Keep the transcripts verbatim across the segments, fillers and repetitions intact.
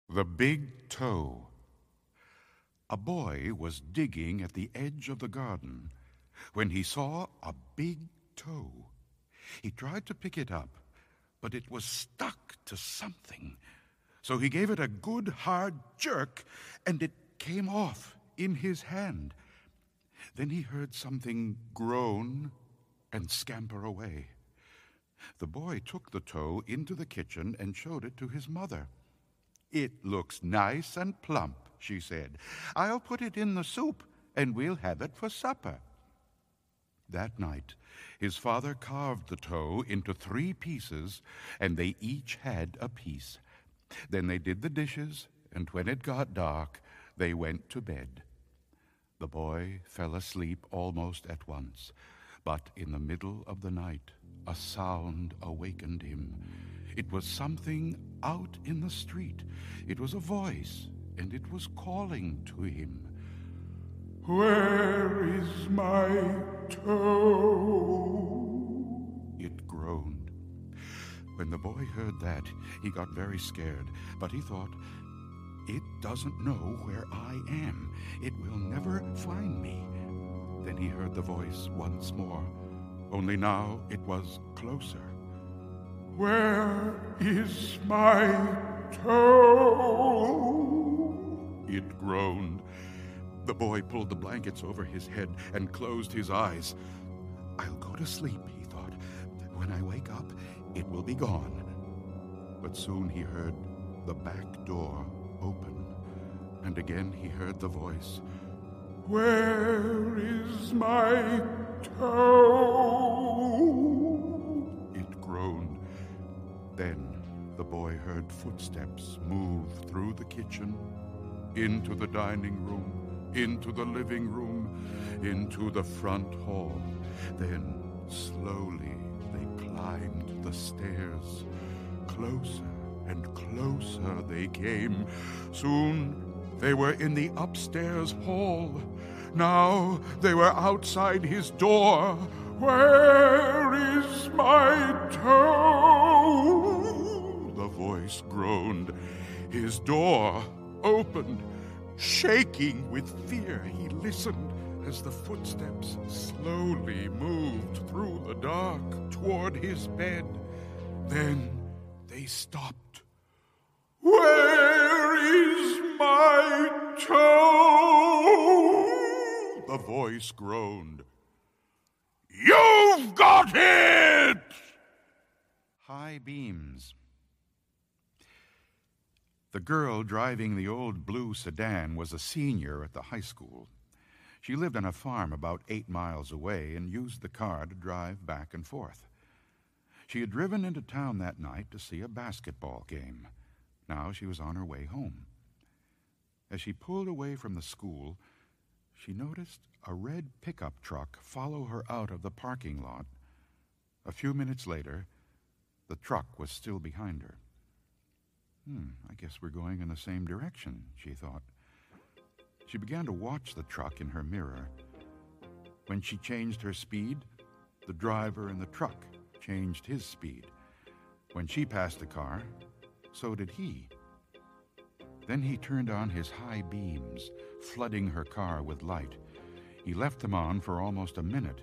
The Big Toe. A boy was digging at the edge of the garden when he saw a big toe. He tried to pick it up, but it was stuck to something. So he gave it a good hard jerk, and it came off in his hand. Then he heard something groan and scamper away. The boy took the toe into the kitchen and showed it to his mother. "It looks nice and plump," she said. "I'll put it in the soup, and we'll have it for supper." That night, his father carved the toe into three pieces, and they each had a piece. Then they did the dishes, and when it got dark, they went to bed. The boy fell asleep almost at once, but in the middle of the night, a sound awakened him. It was something out in the street. It was a voice, and it was calling to him. "Where is my toe?" It groaned. When the boy heard that, he got very scared, but he thought, "It doesn't know where I am. It will never find me." Then he heard the voice once more, only now it was closer. "Where is my toe?" It groaned. The boy pulled the blankets over his head and closed his eyes. "I'll go to sleep," he thought. "When I wake up, it will be gone." But soon he heard the back door open, and again he heard the voice, "Where is my toe?" It groaned. Then the boy heard footsteps move through the kitchen, into the dining room, into the living room, into the front hall. Then slowly they climbed the stairs. Closer and closer they came. Soon they were in the upstairs hall. Now they were outside his door. "Where is my toe?" The voice groaned. His door opened. Shaking with fear, he listened as the footsteps slowly moved through the dark toward his bed. Then they stopped. "Where is my toe?" The voice groaned. "You've got it!" High beams. The girl driving the old blue sedan was a senior at the high school. She lived on a farm about eight miles away and used the car to drive back and forth. She had driven into town that night to see a basketball game. Now she was on her way home. As she pulled away from the school, she noticed a red pickup truck follow her out of the parking lot. A few minutes later, the truck was still behind her. Hmm, I guess we're going in the same direction, she thought. She began to watch the truck in her mirror. When she changed her speed, the driver in the truck changed his speed. When she passed the car, so did he. Then he turned on his high beams, flooding her car with light. He left them on for almost a minute.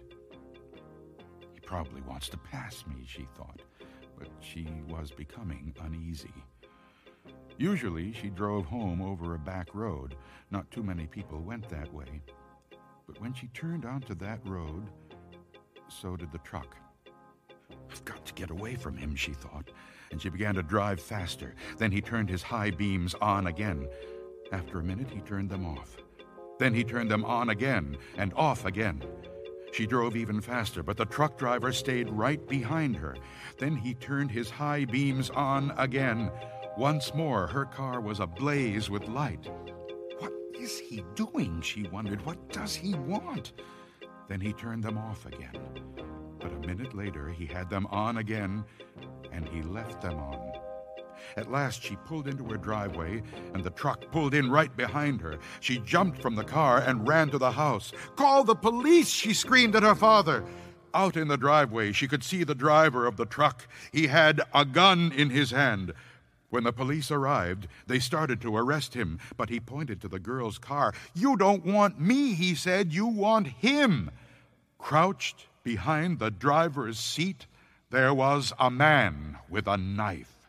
He probably wants to pass me, she thought, but she was becoming uneasy. Usually she drove home over a back road. Not too many people went that way. But when she turned onto that road, so did the truck. "I've got to get away from him," she thought, and she began to drive faster. Then he turned his high beams on again. After a minute, he turned them off. Then he turned them on again and off again. She drove even faster, but the truck driver stayed right behind her. Then he turned his high beams on again. Once more, her car was ablaze with light. What is he doing? She wondered. What does he want? Then he turned them off again. But a minute later, he had them on again, and he left them on. At last, she pulled into her driveway, and the truck pulled in right behind her. She jumped from the car and ran to the house. "Call the police!" she screamed at her father. Out in the driveway, she could see the driver of the truck. He had a gun in his hand. When the police arrived, they started to arrest him, but he pointed to the girl's car. "You don't want me," he said. "You want him." Crouched behind the driver's seat, there was a man with a knife.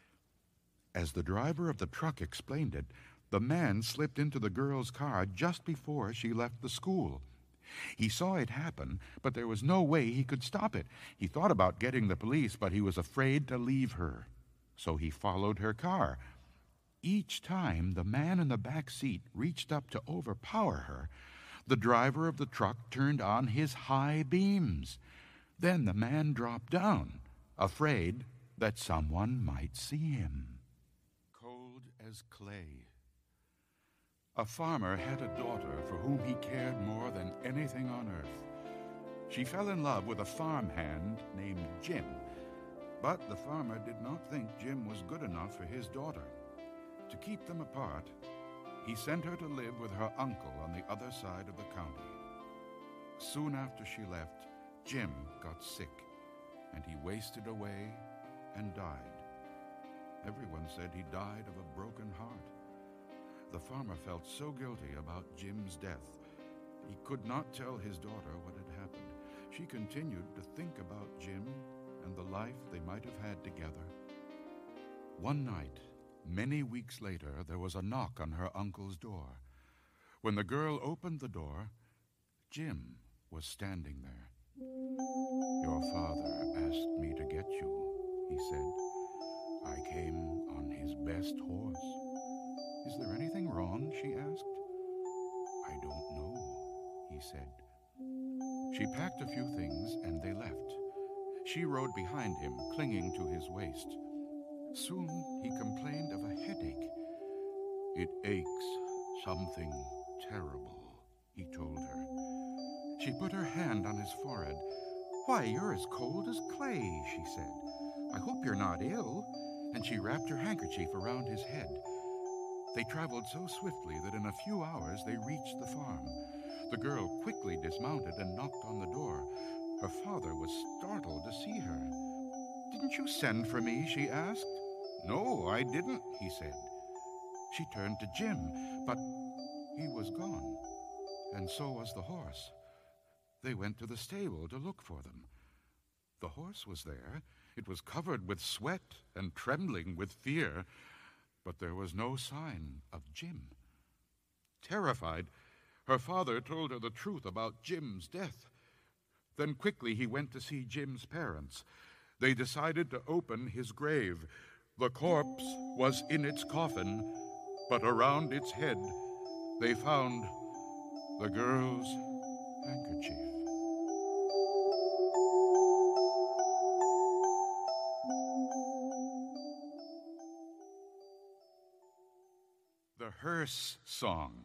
As the driver of the truck explained it, the man slipped into the girl's car just before she left the school. He saw it happen, but there was no way he could stop it. He thought about getting the police, but he was afraid to leave her. So he followed her car. Each time the man in the back seat reached up to overpower her, the driver of the truck turned on his high beams. Then the man dropped down, afraid that someone might see him. Cold as clay. A farmer had a daughter for whom he cared more than anything on earth. She fell in love with a farmhand named Jim. But the farmer did not think Jim was good enough for his daughter. To keep them apart, he sent her to live with her uncle on the other side of the county. Soon after she left, Jim got sick, and he wasted away and died. Everyone said he died of a broken heart. The farmer felt so guilty about Jim's death. He could not tell his daughter what had happened. She continued to think about Jim and the life they might have had together. One night, many weeks later, there was a knock on her uncle's door. When the girl opened the door, Jim was standing there. "Your father asked me to get you," he said. "I came on his best horse." "Is there anything wrong?" she asked. "I don't know," he said. She packed a few things and they left. She rode behind him, clinging to his waist. Soon he complained of a headache. "It aches something terrible," he told her. She put her hand on his forehead. "Why, you're as cold as clay," she said. "I hope you're not ill." And she wrapped her handkerchief around his head. They traveled so swiftly that in a few hours they reached the farm. The girl quickly dismounted and knocked on the door. Her father was startled to see her. "Didn't you send for me?" she asked. "No, I didn't," he said. She turned to Jim, but he was gone, and so was the horse. They went to the stable to look for them. The horse was there. It was covered with sweat and trembling with fear, but there was no sign of Jim. Terrified, her father told her the truth about Jim's death. Then quickly he went to see Jim's parents. They decided to open his grave. The corpse was in its coffin, but around its head they found the girl's handkerchief. The hearse song.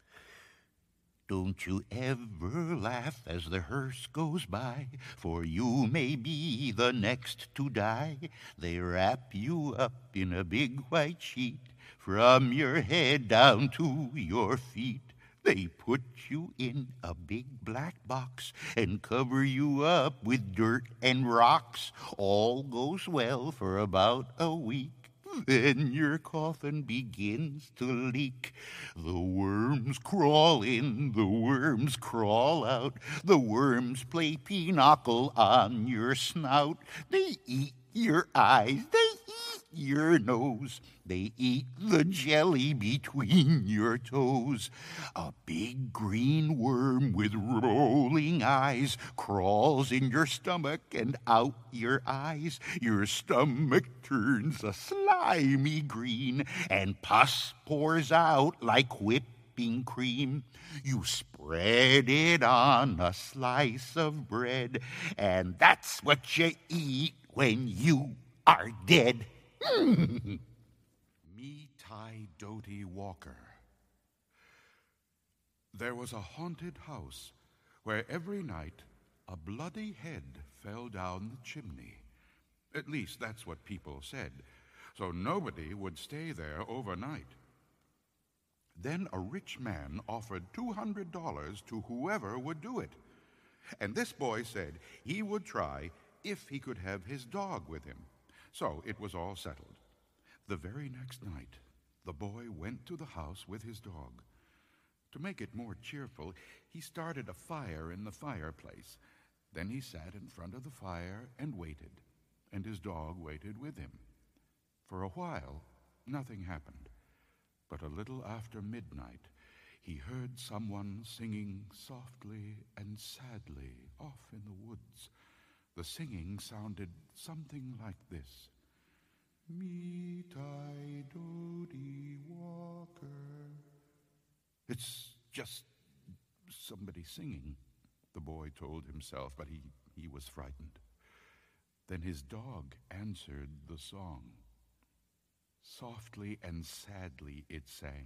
Don't you ever laugh as the hearse goes by, for you may be the next to die. They wrap you up in a big white sheet, from your head down to your feet. They put you in a big black box and cover you up with dirt and rocks. All goes well for about a week. Then your coffin begins to leak. The worms crawl in, the worms crawl out. The worms play pinochle on your snout. They eat your eyes, they eat your nose. They eat the jelly between your toes. A big green worm with rolling eyes crawls in your stomach and out your eyes. Your stomach turns a slimy green, and pus pours out like whipping cream. You spread it on a slice of bread, and that's what you eat when you are dead. Meetai Doty Walker. There was a haunted house where every night a bloody head fell down the chimney. At least that's what people said, so nobody would stay there overnight. Then a rich man offered two hundred dollars to whoever would do it. And this boy said he would try if he could have his dog with him. So it was all settled. The very next night, the boy went to the house with his dog. To make it more cheerful, he started a fire in the fireplace. Then he sat in front of the fire and waited, and his dog waited with him. For a while, nothing happened. But a little after midnight, he heard someone singing softly and sadly off in the woods. The singing sounded something like this. Meet-I Dodie Walker. It's just somebody singing, the boy told himself, but he, he was frightened. Then his dog answered the song. Softly and sadly it sang.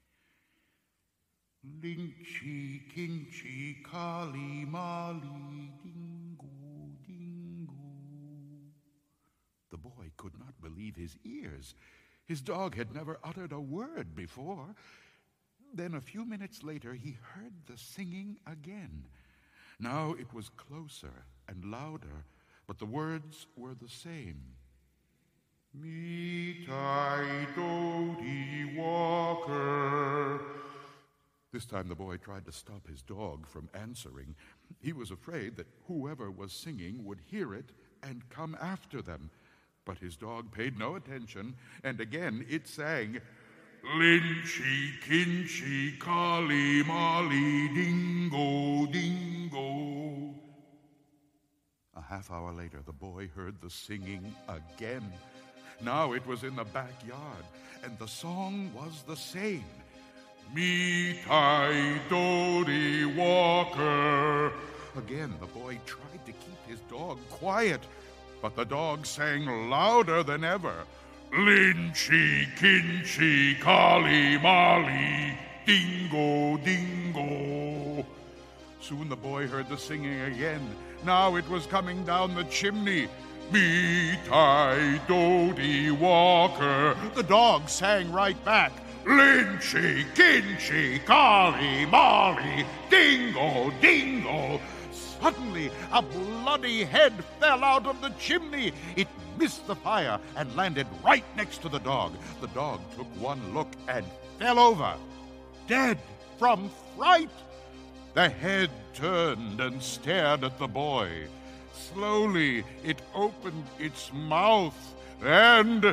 Linchy, kinchy, kali, mali, dingo, dingo. The boy could not believe his ears. His dog had never uttered a word before. Then a few minutes later, he heard the singing again. Now it was closer and louder, but the words were the same. Meet-I Dodie Walker. This time the boy tried to stop his dog from answering. He was afraid that whoever was singing would hear it and come after them. But his dog paid no attention, and again it sang, Linchy, kinchy, kali, mali, dingo, dingo. A half hour later, the boy heard the singing again. Now it was in the backyard, and the song was the same. Meet-I Dodie Walker. Again, the boy tried to keep his dog quiet, but the dog sang louder than ever. Linchy, kinchy, kali, mali, dingo, dingo. Soon the boy heard the singing again. Now it was coming down the chimney. Meet-I Dodie Walker. The dog sang right back. Linchy, kinchy, kali, mali, dingo, dingo. Suddenly, a bloody head fell out of the chimney. It missed the fire and landed right next to the dog. The dog took one look and fell over, dead from fright. The head turned and stared at the boy. Slowly, it opened its mouth and...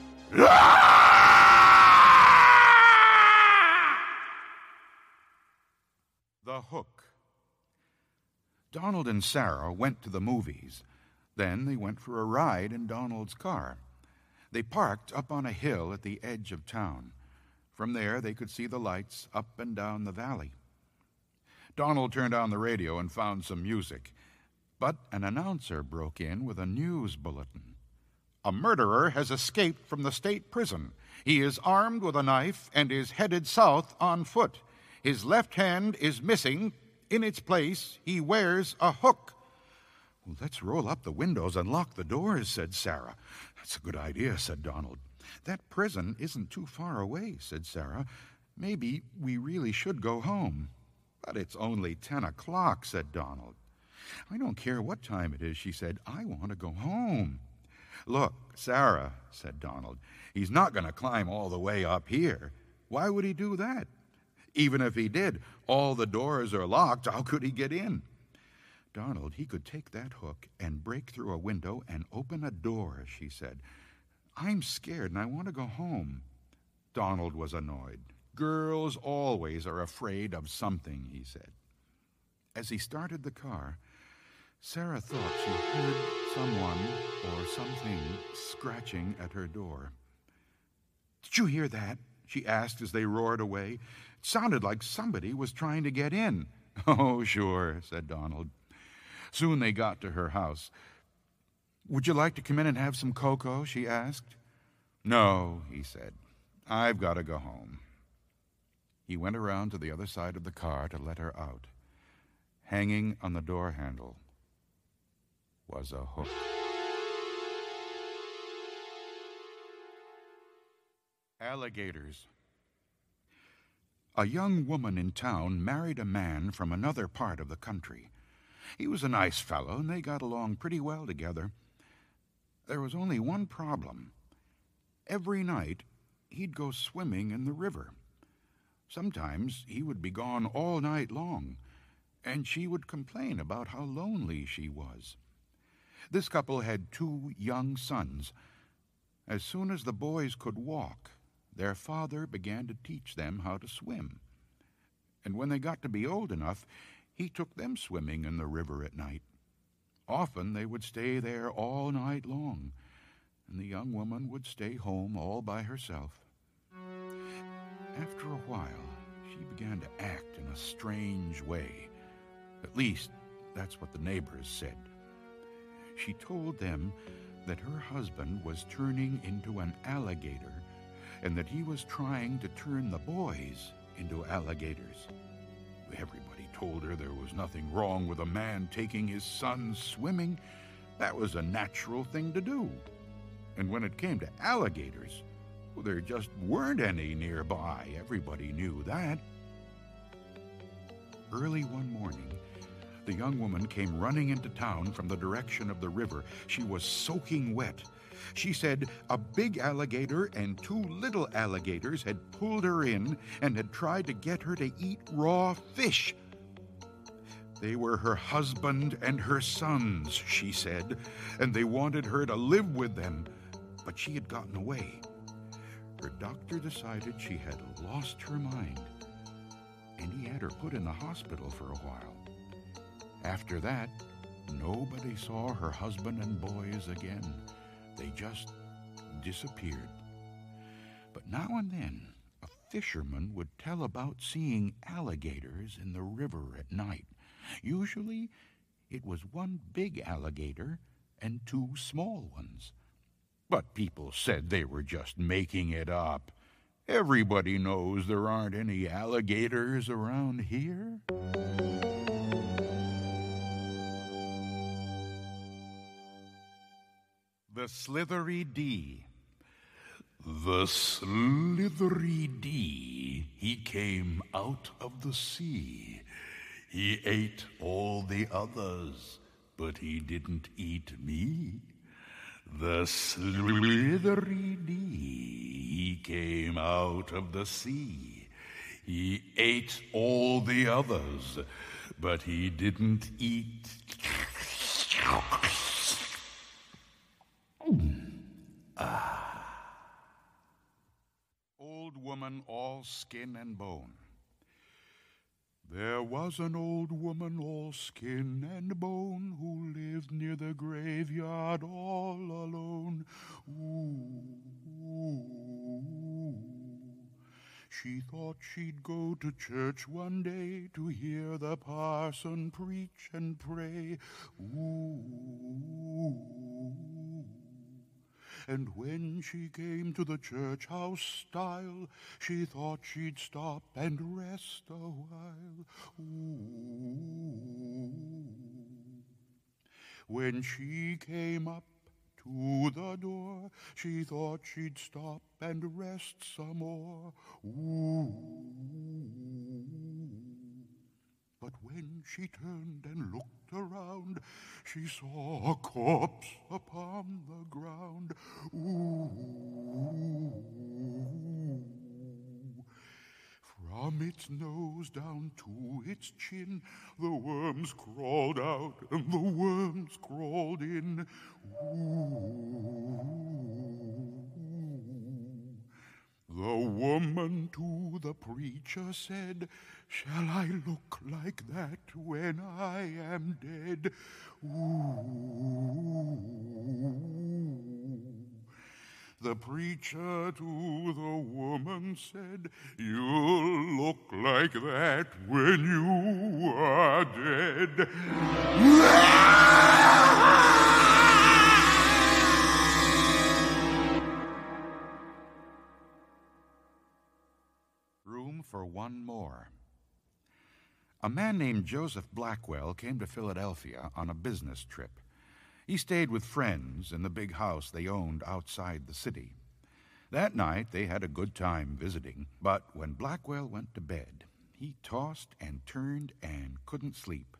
The Hook. Donald and Sarah went to the movies. Then they went for a ride in Donald's car. They parked up on a hill at the edge of town. From there, they could see the lights up and down the valley. Donald turned on the radio and found some music. But an announcer broke in with a news bulletin. A murderer has escaped from the state prison. He is armed with a knife and is headed south on foot. His left hand is missing. In its place, he wears a hook. Well, let's roll up the windows and lock the doors, said Sarah. That's a good idea, said Donald. That prison isn't too far away, said Sarah. Maybe we really should go home. But it's only ten o'clock, said Donald. I don't care what time it is, she said. I want to go home. Look, Sarah, said Donald, he's not going to climb all the way up here. Why would he do that? Even if he did, all the doors are locked. How could he get in? Donald, he could take that hook and break through a window and open a door, she said. I'm scared and I want to go home. Donald was annoyed. Girls always are afraid of something, he said. As he started the car, Sarah thought she heard someone or something scratching at her door. Did you hear that? She asked as they roared away. It sounded like somebody was trying to get in. Oh, sure, said Donald. Soon they got to her house. Would you like to come in and have some cocoa? She asked. No, he said. I've got to go home. He went around to the other side of the car to let her out. Hanging on the door handle was a hook. Alligators. A young woman in town married a man from another part of the country. He was a nice fellow, and they got along pretty well together. There was only one problem. Every night, he'd go swimming in the river. Sometimes he would be gone all night long, and she would complain about how lonely she was. This couple had two young sons. As soon as the boys could walk, their father began to teach them how to swim. And when they got to be old enough, he took them swimming in the river at night. Often they would stay there all night long, and the young woman would stay home all by herself. After a while, she began to act in a strange way. At least, that's what the neighbors said. She told them that her husband was turning into an alligator and that he was trying to turn the boys into alligators. Everybody told her there was nothing wrong with a man taking his sons swimming. That was a natural thing to do. And when it came to alligators, well, there just weren't any nearby. Everybody knew that. Early one morning, the young woman came running into town from the direction of the river. She was soaking wet. She said a big alligator and two little alligators had pulled her in and had tried to get her to eat raw fish. They were her husband and her sons, she said, and they wanted her to live with them, but she had gotten away. Her doctor decided she had lost her mind, and he had her put in the hospital for a while. After that, nobody saw her husband and boys again. They just disappeared. But now and then, a fisherman would tell about seeing alligators in the river at night. Usually, it was one big alligator and two small ones. But people said they were just making it up. Everybody knows there aren't any alligators around here. The Slithery Dee. The Slithery Dee, he came out of the sea. He ate all the others, but he didn't eat me. The Slithery Dee, he came out of the sea. He ate all the others, but he didn't eat. Ah. Old woman, all skin and bone. There was an old woman, all skin and bone, who lived near the graveyard all alone. Ooh, ooh. She thought she'd go to church one day to hear the parson preach and pray. Ooh. And when she came to the church house stile, she thought she'd stop and rest a while. Ooh. When she came up to the door, she thought she'd stop and rest some more. Ooh. But when she turned and looked around, she saw a corpse upon the ground. Ooh. From its nose down to its chin, the worms crawled out and the worms crawled in. Ooh. The woman to the preacher said, "Shall I look like that when I am dead?" Ooh. The preacher to the woman said, "You'll look like that when you are dead." Room for one more. A man named Joseph Blackwell came to Philadelphia on a business trip. He stayed with friends in the big house they owned outside the city. That night they had a good time visiting, but when Blackwell went to bed, he tossed and turned and couldn't sleep.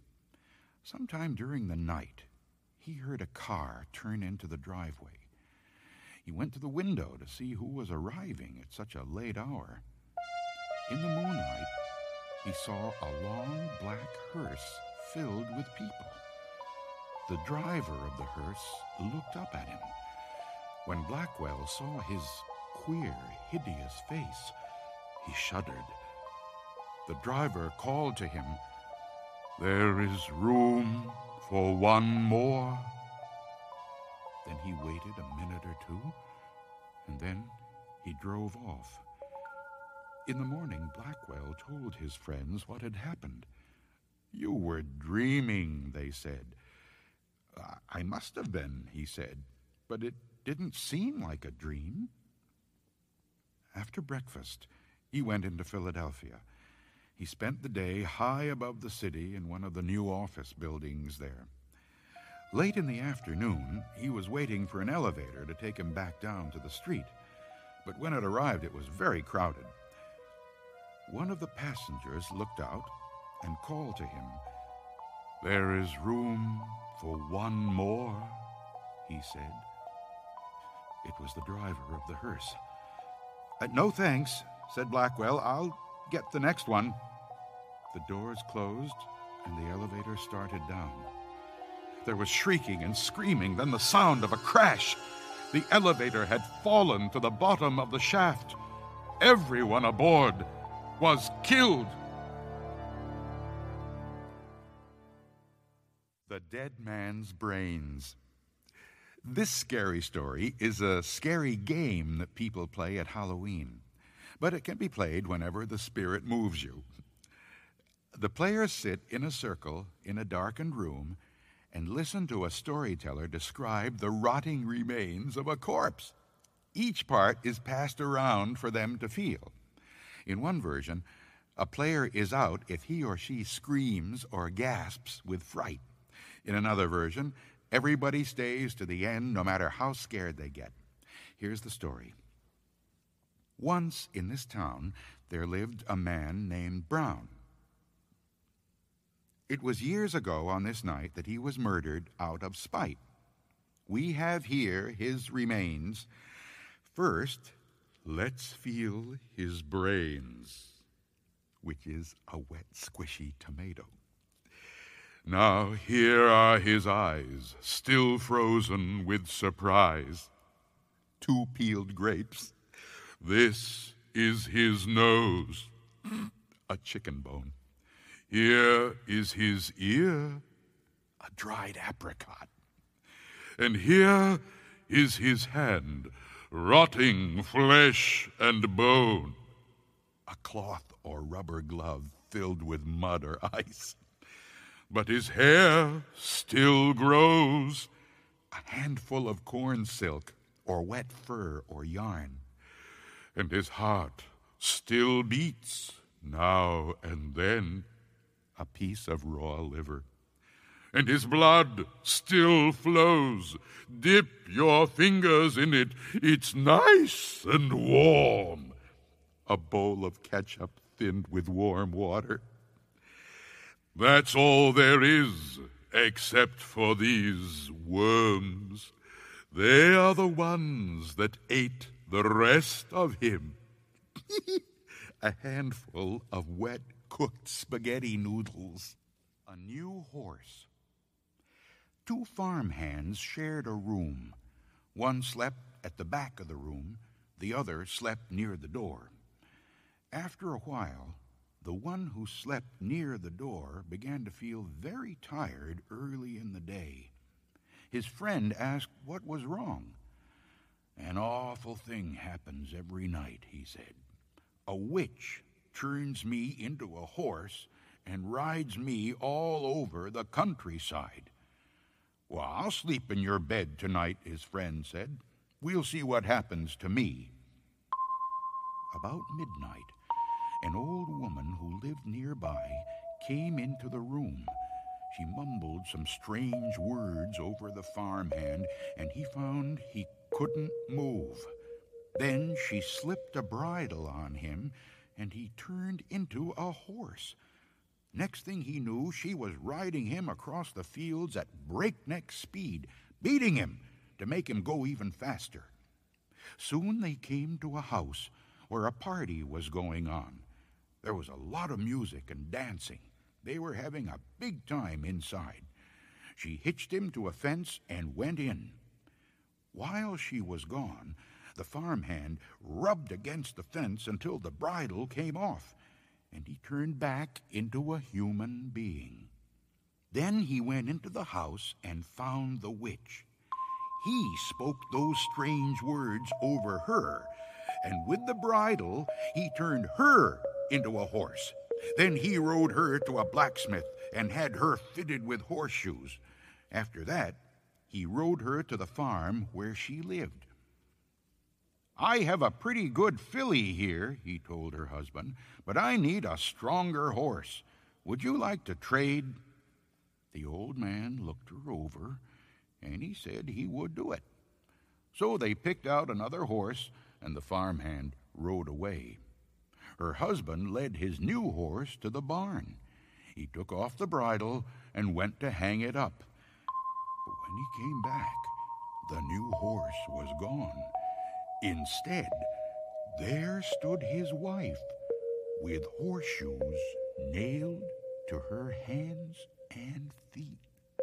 Sometime during the night, he heard a car turn into the driveway. He went to the window to see who was arriving at such a late hour. In the moonlight, he saw a long black hearse filled with people. The driver of the hearse looked up at him. When Blackwell saw his queer, hideous face, he shuddered. The driver called to him, "There is room for one more." Then he waited a minute or two, and then he drove off. In the morning, Blackwell told his friends what had happened. "You were dreaming," they said. "I must have been," he said, "but it didn't seem like a dream." After breakfast, he went into Philadelphia. He spent the day high above the city in one of the new office buildings there. Late in the afternoon, he was waiting for an elevator to take him back down to the street. But when it arrived, it was very crowded. One of the passengers looked out and called to him. "There is room for one more," he said. It was the driver of the hearse. Uh, "No thanks," said Blackwell. "I'll get the next one." The doors closed, and the elevator started down. There was shrieking and screaming, then the sound of a crash. The elevator had fallen to the bottom of the shaft. Everyone aboard was killed. The Dead Man's Brains. This scary story is a scary game that people play at Halloween, but it can be played whenever the spirit moves you. The players sit in a circle in a darkened room and listen to a storyteller describe the rotting remains of a corpse. Each part is passed around for them to feel. In one version, a player is out if he or she screams or gasps with fright. In another version, everybody stays to the end no matter how scared they get. Here's the story. Once in this town, there lived a man named Brown. It was years ago on this night that he was murdered out of spite. We have here his remains. First, let's feel his brains, which is a wet, squishy tomato. Now here are his eyes, still frozen with surprise. Two peeled grapes. This is his nose, a chicken bone. Here is his ear, a dried apricot. And here is his hand, rotting flesh and bone, a cloth or rubber glove filled with mud or ice. But his hair still grows, a handful of corn silk or wet fur or yarn. And his heart still beats now and then, a piece of raw liver. And his blood still flows. Dip your fingers in it. It's nice and warm. A bowl of ketchup thinned with warm water. That's all there is, except for these worms. They are the ones that ate the rest of him. A handful of wet cooked spaghetti noodles. A new horse. Two farmhands shared a room. One slept at the back of the room, the other slept near the door. After a while, the one who slept near the door began to feel very tired early in the day. His friend asked what was wrong. "An awful thing happens every night," he said. "A witch turns me into a horse and rides me all over the countryside." "Well, I'll sleep in your bed tonight," his friend said. "We'll see what happens to me." About midnight, an old woman who lived nearby came into the room. She mumbled some strange words over the farmhand, and he found he couldn't move. Then she slipped a bridle on him, and he turned into a horse. Next thing he knew, she was riding him across the fields at breakneck speed, beating him to make him go even faster. Soon they came to a house where a party was going on. There was a lot of music and dancing. They were having a big time inside. She hitched him to a fence and went in. While she was gone, the farmhand rubbed against the fence until the bridle came off, and he turned back into a human being. Then he went into the house and found the witch. He spoke those strange words over her, and with the bridle he turned her into a horse. Then he rode her to a blacksmith and had her fitted with horseshoes. After that, he rode her to the farm where she lived. "I have a pretty good filly here," he told her husband, "but I need a stronger horse. Would you like to trade?" The old man looked her over, and he said he would do it. So they picked out another horse, and the farmhand rode away. Her husband led his new horse to the barn. He took off the bridle and went to hang it up. But when he came back, the new horse was gone. Instead, there stood his wife with horseshoes nailed to her hands and feet.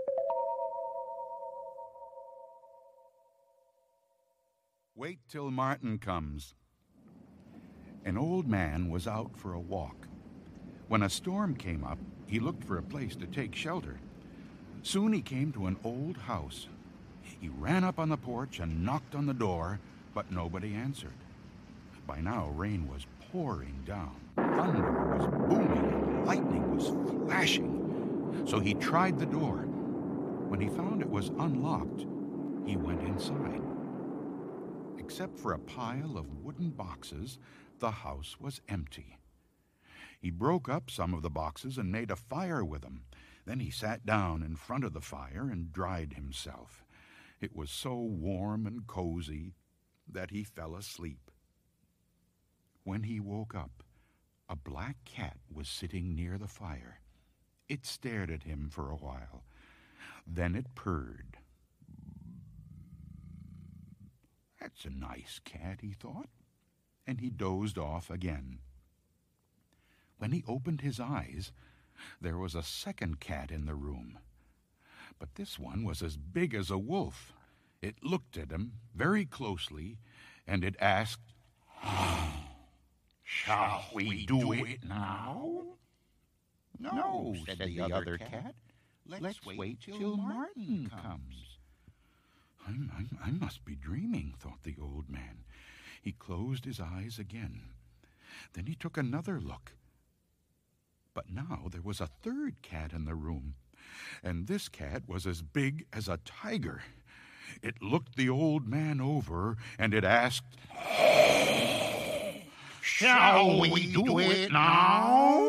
Wait till Martin comes. An old man was out for a walk. When a storm came up, he looked for a place to take shelter. Soon he came to an old house. He ran up on the porch and knocked on the door, but nobody answered. By now, rain was pouring down. Thunder was booming and lightning was flashing. So he tried the door. When he found it was unlocked, he went inside. Except for a pile of wooden boxes, the house was empty. He broke up some of the boxes and made a fire with them. Then he sat down in front of the fire and dried himself. It was so warm and cozy that he fell asleep. When he woke up, a black cat was sitting near the fire. It stared at him for a while. Then it purred. "That's a nice cat," he thought, and he dozed off again. When he opened his eyes, there was a second cat in the room. But this one was as big as a wolf. It looked at him very closely, and it asked, "Shall we do it now?" "No," said the other cat. "Let's wait till Martin comes." I'm, I'm, I must be dreaming, thought the old man. He closed his eyes again. Then he took another look. But now there was a third cat in the room, and this cat was as big as a tiger. It looked the old man over, and it asked, "Shall we do it now?"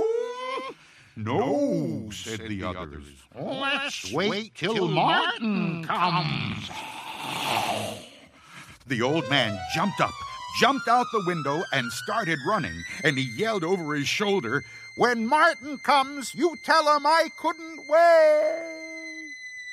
"No," said the others. "Let's wait till Martin comes." The old man jumped up, jumped out the window, and started running, and he yelled over his shoulder, "When Martin comes, you tell him I couldn't wait."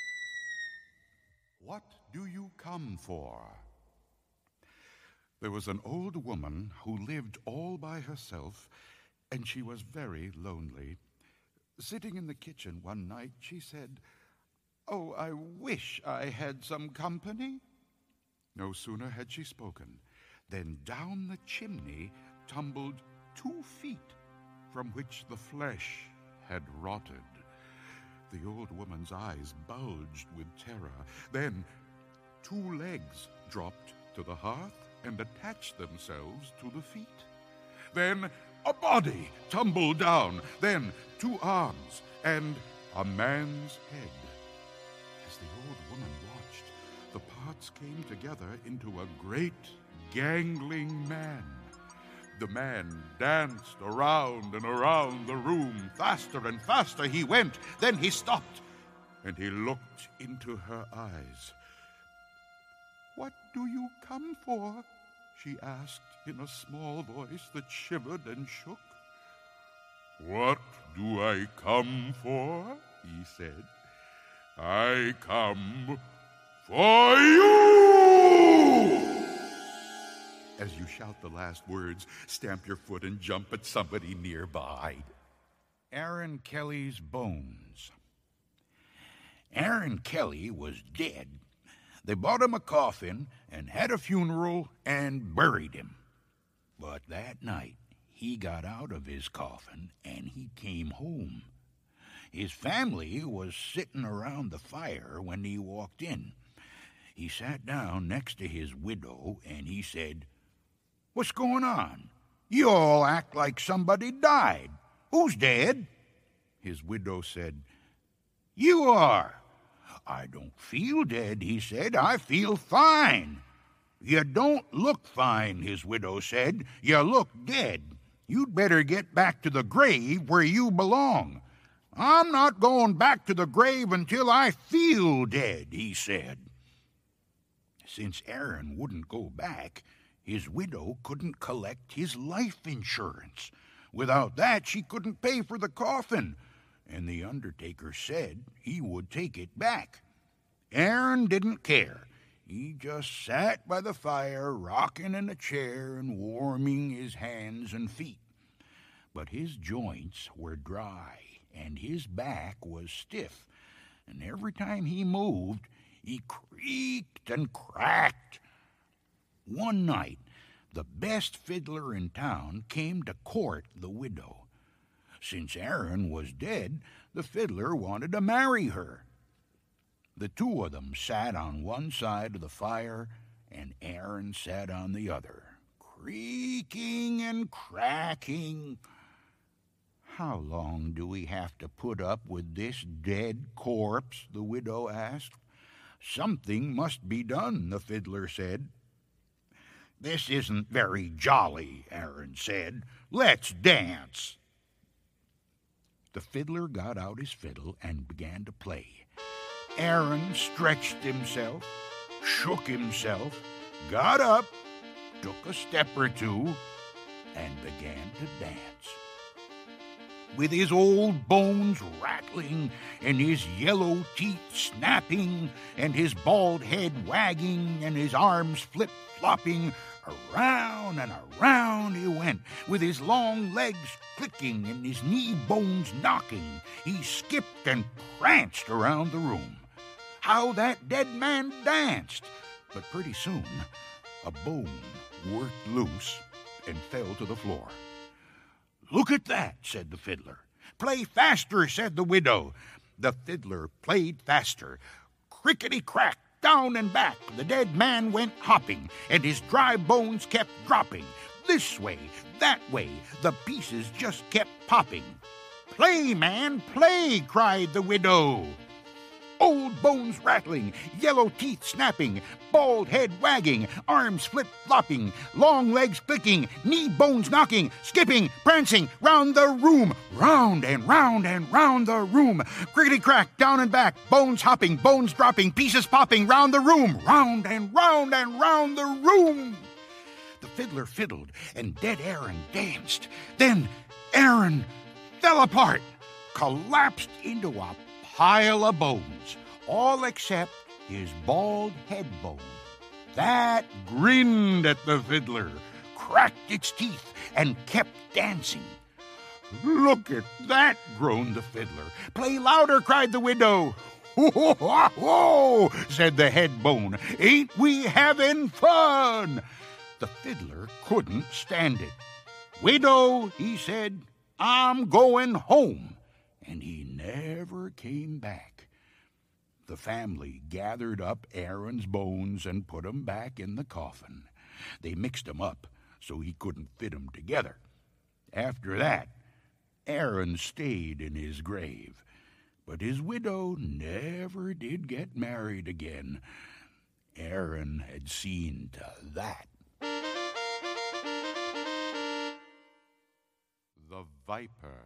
What do you come for? There was an old woman who lived all by herself, and she was very lonely. Sitting in the kitchen one night, she said, "Oh, I wish I had some company." No sooner had she spoken than down the chimney tumbled two feet from which the flesh had rotted. The old woman's eyes bulged with terror. Then two legs dropped to the hearth and attached themselves to the feet. Then a body tumbled down. Then two arms and a man's head. As the old woman watched, the parts came together into a great gangling man. The man danced around and around the room. Faster and faster he went. Then he stopped, and he looked into her eyes. "What do you come for?" she asked in a small voice that shivered and shook. "What do I come for?" he said. "I come for you!" As you shout the last words, stamp your foot and jump at somebody nearby. Aaron Kelly's bones. Aaron Kelly was dead. They bought him a coffin and had a funeral and buried him. But that night, he got out of his coffin and he came home. His family was sitting around the fire when he walked in. He sat down next to his widow and he said, "What's going on? You all act like somebody died. Who's dead?" His widow said, "You are." "I don't feel dead," he said. "I feel fine." "You don't look fine," his widow said. "You look dead. You'd better get back to the grave where you belong." "I'm not going back to the grave until I feel dead," he said. Since Aaron wouldn't go back, his widow couldn't collect his life insurance. Without that, she couldn't pay for the coffin, and the undertaker said he would take it back. Aaron didn't care. He just sat by the fire, rocking in a chair and warming his hands and feet. But his joints were dry, and his back was stiff, and every time he moved, he creaked and cracked. One night, the best fiddler in town came to court the widow. Since Aaron was dead, the fiddler wanted to marry her. The two of them sat on one side of the fire, and Aaron sat on the other, creaking and cracking. "How long do we have to put up with this dead corpse?" the widow asked. "Something must be done," the fiddler said. "This isn't very jolly," Aaron said. "Let's dance." The fiddler got out his fiddle and began to play. Aaron stretched himself, shook himself, got up, took a step or two, and began to dance. With his old bones rattling, and his yellow teeth snapping, and his bald head wagging, and his arms flip-flopping, around and around he went, with his long legs clicking and his knee bones knocking. He skipped and pranced around the room. How that dead man danced! But pretty soon, a bone worked loose and fell to the floor. "Look at that," said the fiddler. "Play faster," said the widow. The fiddler played faster. Crickety-crack, down and back, the dead man went hopping, and his dry bones kept dropping. This way, that way, the pieces just kept popping. "Play, man, play," cried the widow. Old bones rattling, yellow teeth snapping, bald head wagging, arms flip-flopping, long legs clicking, knee bones knocking, skipping, prancing, round the room, round and round and round the room, crickety-crack, down and back, bones hopping, bones dropping, pieces popping, round the room, round and round and round the room. The fiddler fiddled, and dead Aaron danced. Then Aaron fell apart, collapsed into a pile of bones, all except his bald head bone. That grinned at the fiddler, cracked its teeth, and kept dancing. "Look at that," groaned the fiddler. "Play louder," cried the widow. "Ho, ho, ho, ho," said the head bone. "Ain't we having fun?" The fiddler couldn't stand it. "Widow," he said, "I'm going home." And he never came back. The family gathered up Aaron's bones and put 'em back in the coffin. They mixed 'em up so he couldn't fit 'em together. After that, Aaron stayed in his grave, but his widow never did get married again. Aaron had seen to that. The Viper.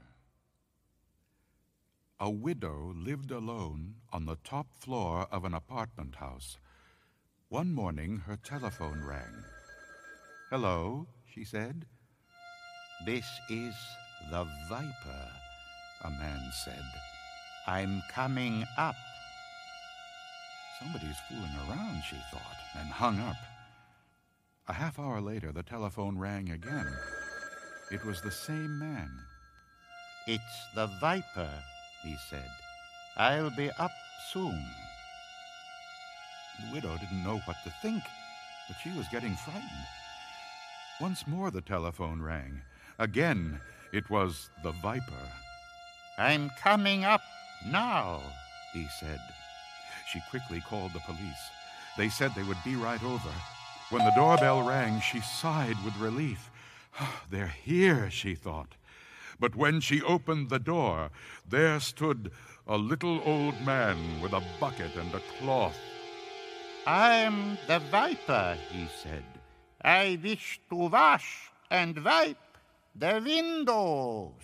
A widow lived alone on the top floor of an apartment house. One morning, her telephone rang. "Hello," she said. "This is the Viper," a man said. "I'm coming up." Somebody's fooling around, she thought, and hung up. A half hour later, the telephone rang again. It was the same man. "It's the Viper," he said. "I'll be up soon." The widow didn't know what to think, but she was getting frightened. Once more the telephone rang. Again, it was the Viper. "I'm coming up now," he said. She quickly called the police. They said they would be right over. When the doorbell rang, she sighed with relief. "They're here," she thought. But when she opened the door, there stood a little old man with a bucket and a cloth. "I'm the Viper," he said. "I wish to wash and wipe the windows."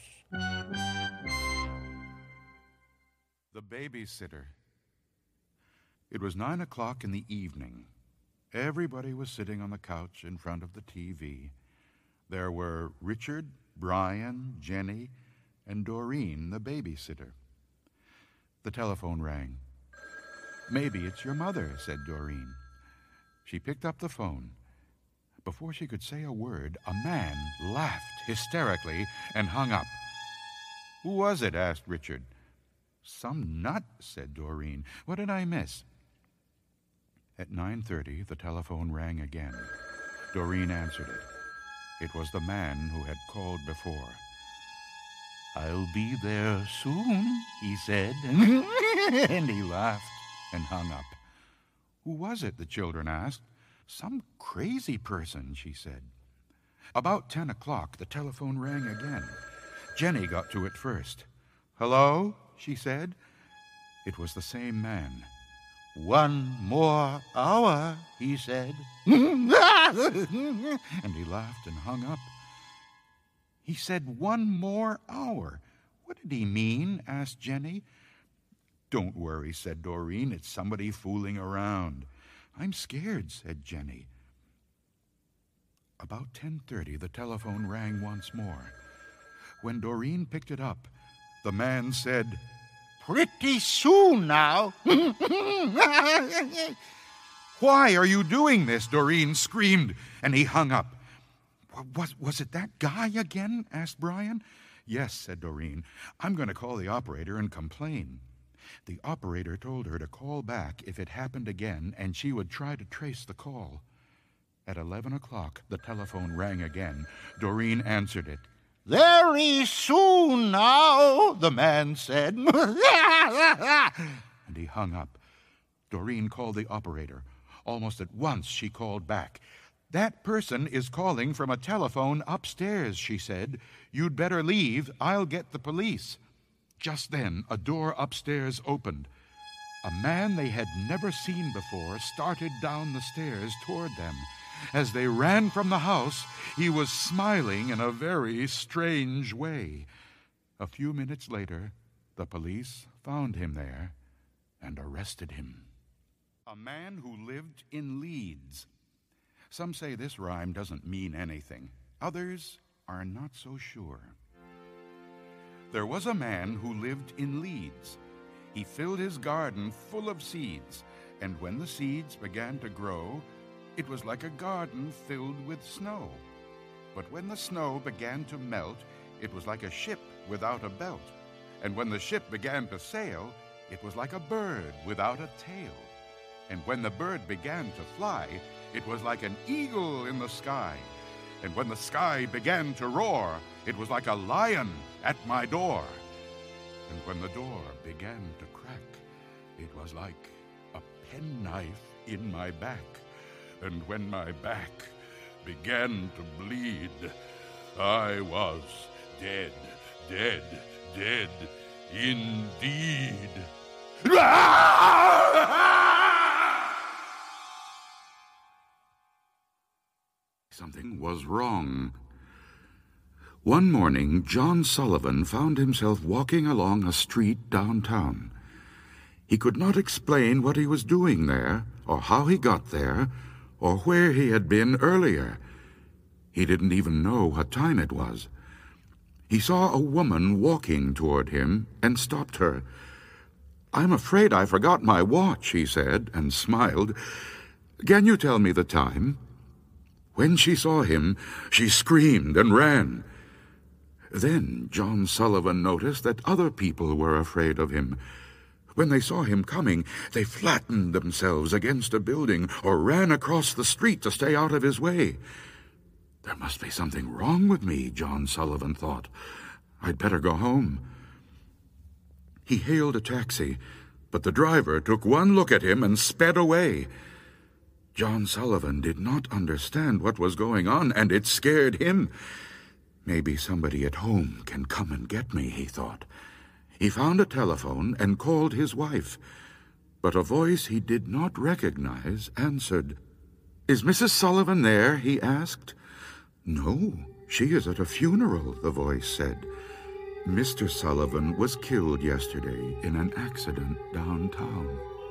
The babysitter. It was nine o'clock in the evening. Everybody was sitting on the couch in front of the T V. There were Richard, Brian, Jenny, and Doreen, the babysitter. The telephone rang. "Maybe it's your mother," said Doreen. She picked up the phone. Before she could say a word, a man laughed hysterically and hung up. "Who was it?" asked Richard. "Some nut," said Doreen. "What did I miss?" At nine thirty, the telephone rang again. Doreen answered it. It was the man who had called before. "I'll be there soon," he said, and he laughed and hung up. "Who was it?" the children asked. "Some crazy person," she said. About ten o'clock, the telephone rang again. Jenny got to it first. "Hello?" she said. It was the same man. "One more hour," he said. And he laughed and hung up. He said one more hour. What did he mean? Asked Jenny. "Don't worry," said Doreen. "It's somebody fooling around." "I'm scared," said Jenny. About ten thirty, the telephone rang once more. When Doreen picked it up, the man said, "Pretty soon now." "Why are you doing this?" Doreen screamed, and he hung up. Was, was it that guy again? Asked Brian. "Yes," said Doreen. "I'm going to call the operator and complain." The operator told her to call back if it happened again, and she would try to trace the call. At eleven o'clock, the telephone rang again. Doreen answered it. "Very soon now," the man said. And he hung up. Doreen called the operator. Almost at once, she called back. "That person is calling from a telephone upstairs," she said. "You'd better leave. I'll get the police." Just then, a door upstairs opened. A man they had never seen before started down the stairs toward them. As they ran from the house, he was smiling in a very strange way. A few minutes later, the police found him there and arrested him. A man who lived in Leeds. Some say this rhyme doesn't mean anything. Others are not so sure. There was a man who lived in Leeds. He filled his garden full of seeds, and when the seeds began to grow, it was like a garden filled with snow. But when the snow began to melt, it was like a ship without a belt. And when the ship began to sail, it was like a bird without a tail. And when the bird began to fly, it was like an eagle in the sky. And when the sky began to roar, it was like a lion at my door. And when the door began to crack, it was like a penknife in my back. And when my back began to bleed, I was dead, dead, dead indeed. Something was wrong. One morning, John Sullivan found himself walking along a street downtown. He could not explain what he was doing there, or how he got there, or where he had been earlier. He didn't even know what time it was. He saw a woman walking toward him and stopped her. "I'm afraid I forgot my watch," he said, and smiled. "Can you tell me the time?" When she saw him, she screamed and ran. Then John Sullivan noticed that other people were afraid of him. When they saw him coming, they flattened themselves against a building or ran across the street to stay out of his way. There must be something wrong with me, John Sullivan thought. I'd better go home. He hailed a taxi, but the driver took one look at him and sped away. John Sullivan did not understand what was going on, and it scared him. Maybe somebody at home can come and get me, he thought. He found a telephone and called his wife, but a voice he did not recognize answered. "Is Missus Sullivan there?" he asked. "No, she is at a funeral," the voice said. "Mister Sullivan was killed yesterday in an accident downtown."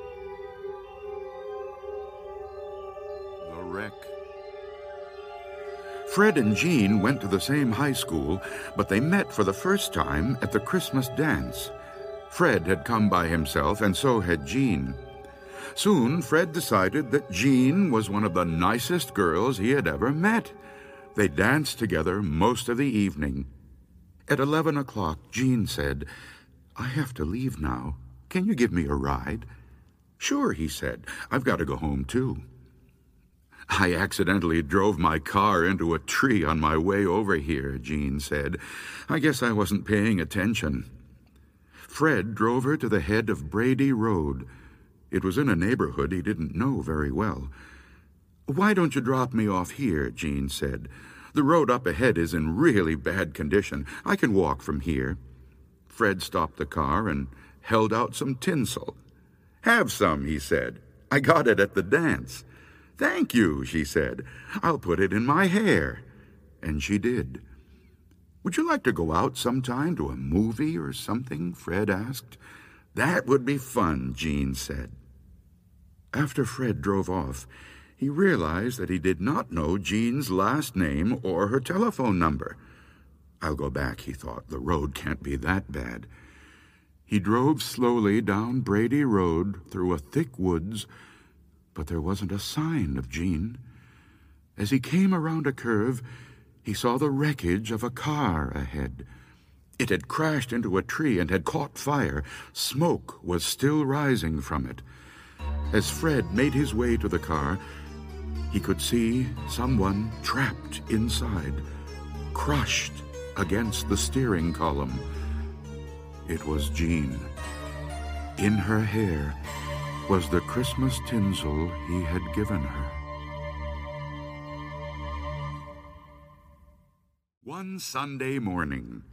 The wreck. Fred and Jean went to the same high school, but they met for the first time at the Christmas dance. Fred had come by himself, and so had Jean. Soon, Fred decided that Jean was one of the nicest girls he had ever met. They danced together most of the evening. At eleven o'clock, Jean said, "I have to leave now. Can you give me a ride?" "Sure," he said. "I've got to go home, too." "I accidentally drove my car into a tree on my way over here," Jean said. "I guess I wasn't paying attention." Fred drove her to the head of Brady Road. It was in a neighborhood he didn't know very well. "Why don't you drop me off here?" Jean said. "The road up ahead is in really bad condition. I can walk from here." Fred stopped the car and held out some tinsel. "Have some," he said. "I got it at the dance." "Thank you," she said. "I'll put it in my hair." And she did. "Would you like to go out sometime to a movie or something?" Fred asked. "That would be fun," Jean said. After Fred drove off, he realized that he did not know Jean's last name or her telephone number. "I'll go back," he thought. "The road can't be that bad." He drove slowly down Brady Road through a thick woods, but there wasn't a sign of Jean. As he came around a curve, he saw the wreckage of a car ahead. It had crashed into a tree and had caught fire. Smoke was still rising from it. As Fred made his way to the car, he could see someone trapped inside, crushed against the steering column. It was Jean. In her hair was the Christmas tinsel he had given her. One Sunday morning.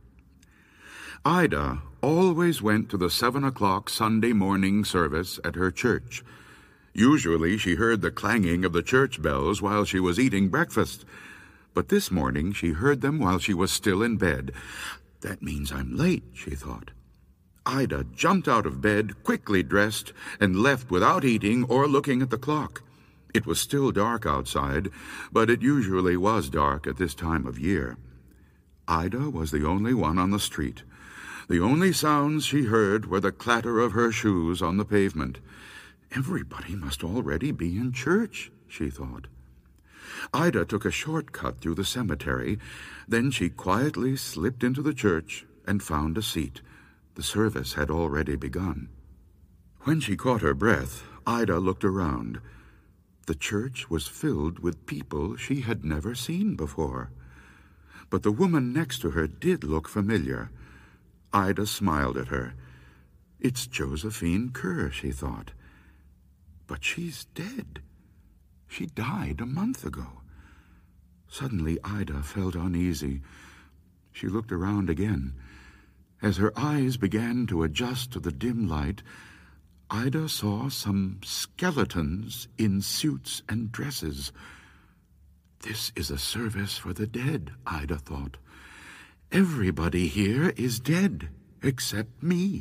Ida always went to the seven o'clock Sunday morning service at her church. Usually she heard the clanging of the church bells while she was eating breakfast, but this morning she heard them while she was still in bed. "That means I'm late," she thought. Ida jumped out of bed, quickly dressed, and left without eating or looking at the clock. It was still dark outside, but it usually was dark at this time of year. Ida was the only one on the street. The only sounds she heard were the clatter of her shoes on the pavement. Everybody must already be in church, she thought. Ida took a shortcut through the cemetery. Then she quietly slipped into the church and found a seat. The service had already begun. When she caught her breath, Ida looked around. The church was filled with people she had never seen before. But the woman next to her did look familiar. Ida smiled at her. "It's Josephine Kerr," she thought. "But she's dead. She died a month ago." Suddenly Ida felt uneasy. She looked around again. As her eyes began to adjust to the dim light, Ida saw some skeletons in suits and dresses. This is a service for the dead, Ida thought. Everybody here is dead, except me.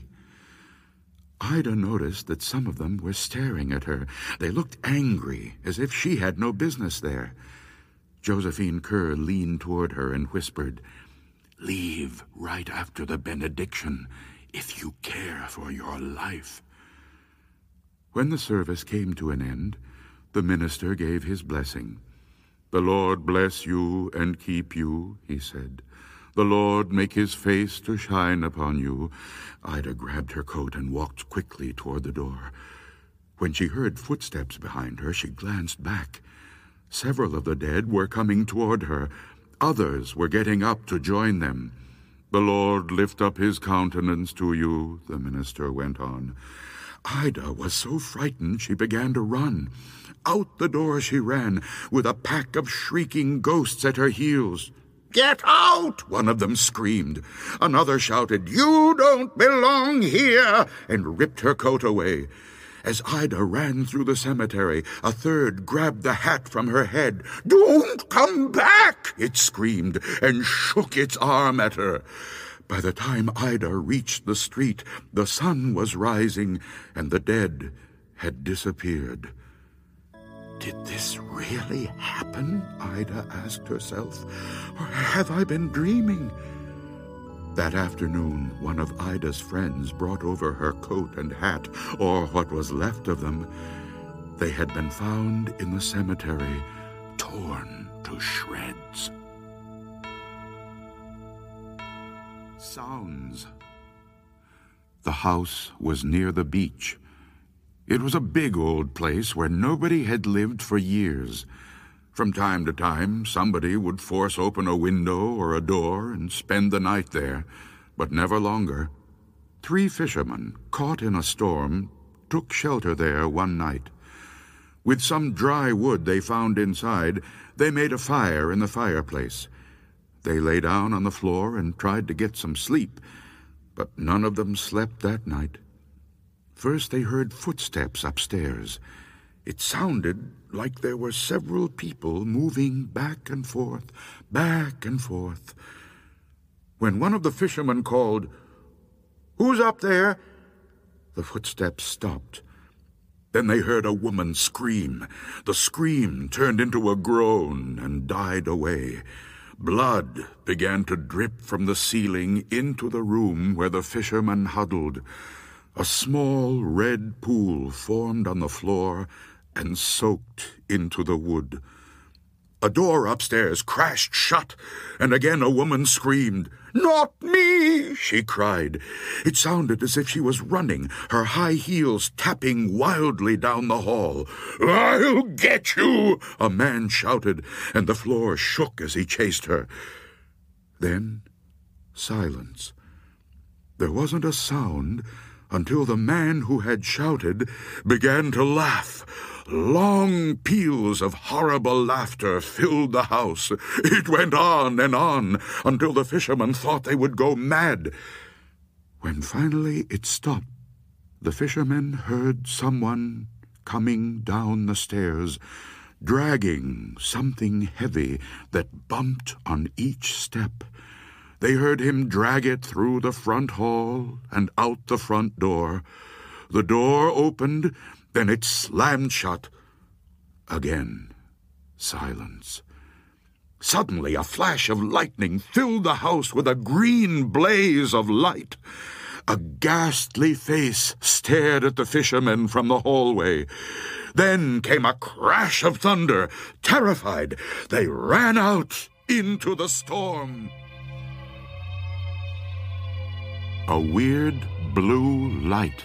Ida noticed that some of them were staring at her. They looked angry, as if she had no business there. Josephine Kerr leaned toward her and whispered, "Leave right after the benediction, if you care for your life." When the service came to an end, the minister gave his blessing. "The Lord bless you and keep you," he said. "The Lord make his face to shine upon you." Ida grabbed her coat and walked quickly toward the door. When she heard footsteps behind her, she glanced back. Several of the dead were coming toward her. Others were getting up to join them. "The Lord lift up his countenance to you," the minister went on. Ida was so frightened she began to run. Out the door she ran, with a pack of shrieking ghosts at her heels. "Get out!" one of them screamed. Another shouted, "You don't belong here!" and ripped her coat away. As Ida ran through the cemetery, a third grabbed the hat from her head. "Don't come back!" it screamed, and shook its arm at her. By the time Ida reached the street, the sun was rising, and the dead had disappeared. Did this really happen? Ida asked herself. Or have I been dreaming? That afternoon, one of Ida's friends brought over her coat and hat, or what was left of them. They had been found in the cemetery, torn to shreds. Sounds. The house was near the beach. It was a big old place where nobody had lived for years. From time to time, somebody would force open a window or a door and spend the night there, but never longer. Three fishermen, caught in a storm, took shelter there one night. With some dry wood they found inside, they made a fire in the fireplace. They lay down on the floor and tried to get some sleep, but none of them slept that night. First they heard footsteps upstairs. It sounded like there were several people moving back and forth, back and forth. When one of the fishermen called, "Who's up there?" the footsteps stopped. Then they heard a woman scream. The scream turned into a groan and died away. Blood began to drip from the ceiling into the room where the fishermen huddled. A small red pool formed on the floor and soaked into the wood. A door upstairs crashed shut, and again a woman screamed. "Not me!" she cried. It sounded as if she was running, her high heels tapping wildly down the hall. "I'll get you!" a man shouted, and the floor shook as he chased her. Then silence. There wasn't a sound until the man who had shouted began to laugh. Long peals of horrible laughter filled the house. It went on and on until the fishermen thought they would go mad. When finally it stopped, the fishermen heard someone coming down the stairs, dragging something heavy that bumped on each step. They heard him drag it through the front hall and out the front door. The door opened, then it slammed shut. Again, silence. Suddenly, a flash of lightning filled the house with a green blaze of light. A ghastly face stared at the fishermen from the hallway. Then came a crash of thunder. Terrified, they ran out into the storm. A weird blue light.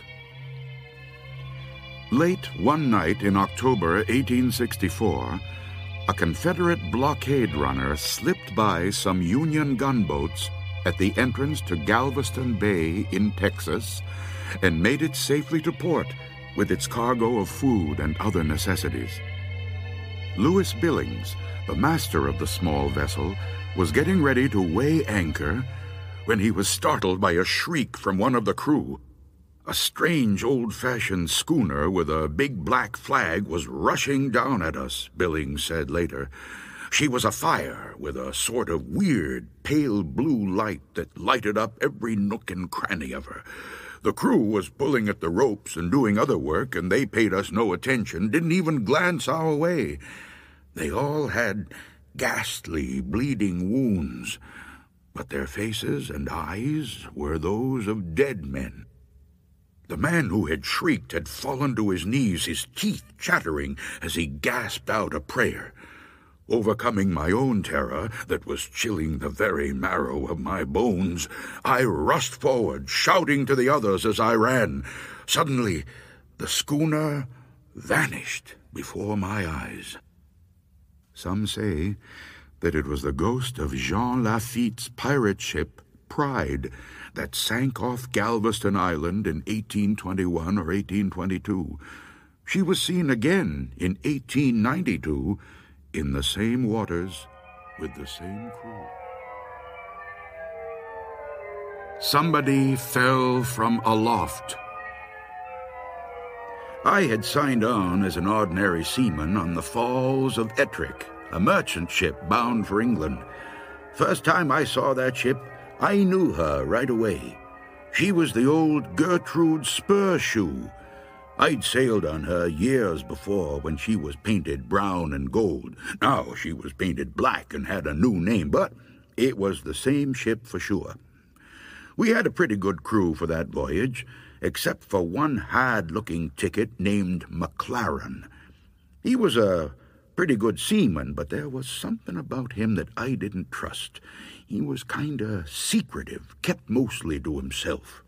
Late one night in October eighteen sixty-four, a Confederate blockade runner slipped by some Union gunboats at the entrance to Galveston Bay in Texas and made it safely to port with its cargo of food and other necessities. Lewis Billings, the master of the small vessel, was getting ready to weigh anchor when he was startled by a shriek from one of the crew. A strange old-fashioned schooner with a big black flag was rushing down at us, Billings said later. She was afire with a sort of weird, pale blue light that lighted up every nook and cranny of her. The crew was pulling at the ropes and doing other work, and they paid us no attention, didn't even glance our way. They all had ghastly, bleeding wounds, but their faces and eyes were those of dead men. The man who had shrieked had fallen to his knees, his teeth chattering as he gasped out a prayer. Overcoming my own terror that was chilling the very marrow of my bones, I rushed forward, shouting to the others as I ran. Suddenly, the schooner vanished before my eyes. Some say that it was the ghost of Jean Lafitte's pirate ship, Pride, that sank off Galveston Island in eighteen twenty-one or eighteen twenty-two. She was seen again in eighteen ninety-two in the same waters with the same crew. Somebody fell from aloft. I had signed on as an ordinary seaman on the Falls of Ettrick, a merchant ship bound for England. First time I saw that ship, I knew her right away. She was the old Gertrude Spurshoe. I'd sailed on her years before when she was painted brown and gold. Now she was painted black and had a new name, but it was the same ship for sure. We had a pretty good crew for that voyage, except for one hard-looking ticket named McLaren. He was a pretty good seaman, but there was something about him that I didn't trust. He was kinda secretive, kept mostly to himself.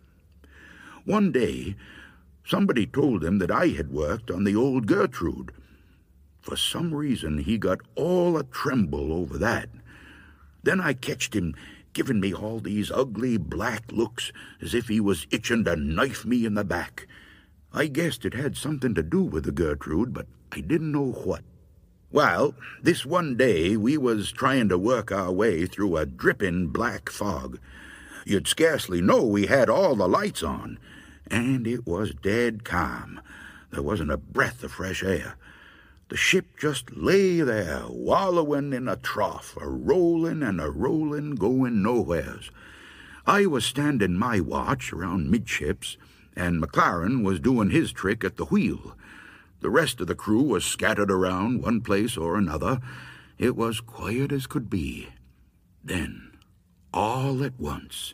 One day, somebody told him that I had worked on the old Gertrude. For some reason, he got all a tremble over that. Then I catched him giving me all these ugly black looks as if he was itching to knife me in the back. I guessed it had something to do with the Gertrude, but I didn't know what. Well, this one day we was trying to work our way through a dripping black fog. You'd scarcely know we had all the lights on, and it was dead calm. There wasn't a breath of fresh air. The ship just lay there, wallowing in a trough, a-rolling and a-rolling, going nowheres. I was standing my watch around midships, and McLaren was doing his trick at the wheel. The rest of the crew was scattered around one place or another. It was quiet as could be. Then, all at once,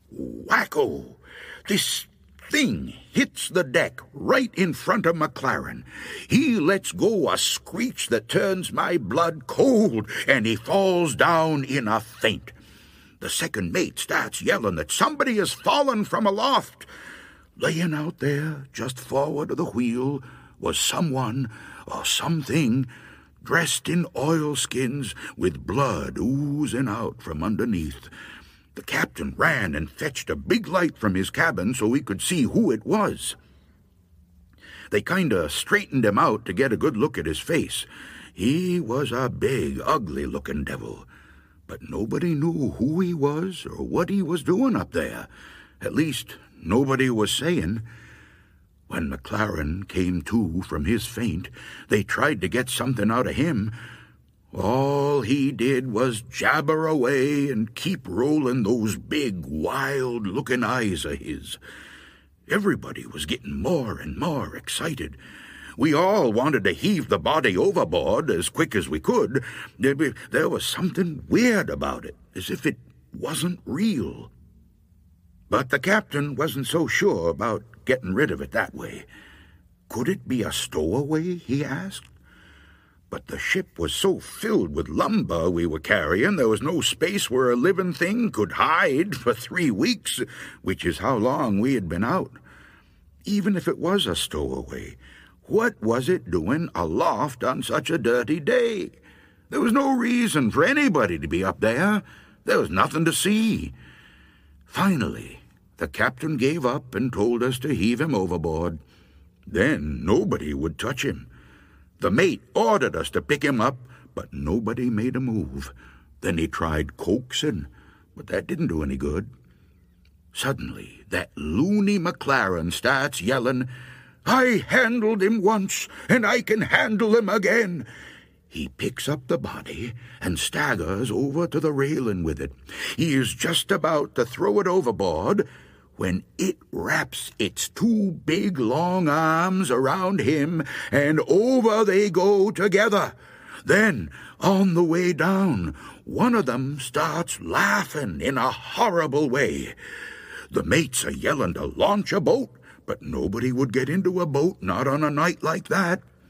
wacko! This thing hits the deck right in front of McLaren. He lets go a screech that turns my blood cold, and he falls down in a faint. The second mate starts yelling that somebody has fallen from aloft. Laying out there, just forward of the wheel, was someone or something dressed in oilskins with blood oozing out from underneath. The captain ran and fetched a big light from his cabin so he could see who it was. They kinda straightened him out to get a good look at his face. He was a big, ugly-looking devil, but nobody knew who he was or what he was doing up there. At least, nobody was saying. When McLaren came to from his faint, they tried to get something out of him. All he did was jabber away and keep rolling those big, wild-looking eyes of his. Everybody was getting more and more excited. We all wanted to heave the body overboard as quick as we could. There was something weird about it, as if it wasn't real. But the captain wasn't so sure about getting rid of it that way. Could it be a stowaway, he asked? But the ship was so filled with lumber we were carrying, there was no space where a living thing could hide for three weeks, which is how long we had been out. Even if it was a stowaway, what was it doing aloft on such a dirty day? There was no reason for anybody to be up there. There was nothing to see. Finally, the captain gave up and told us to heave him overboard. Then nobody would touch him. The mate ordered us to pick him up, but nobody made a move. Then he tried coaxing, but that didn't do any good. Suddenly, that loony McLaren starts yelling, "I handled him once, and I can handle him again." He picks up the body and staggers over to the railing with it. He is just about to throw it overboard when it wraps its two big long arms around him, and over they go together. Then, on the way down, one of them starts laughing in a horrible way. The mates are yelling to launch a boat, but nobody would get into a boat, not on a night like that.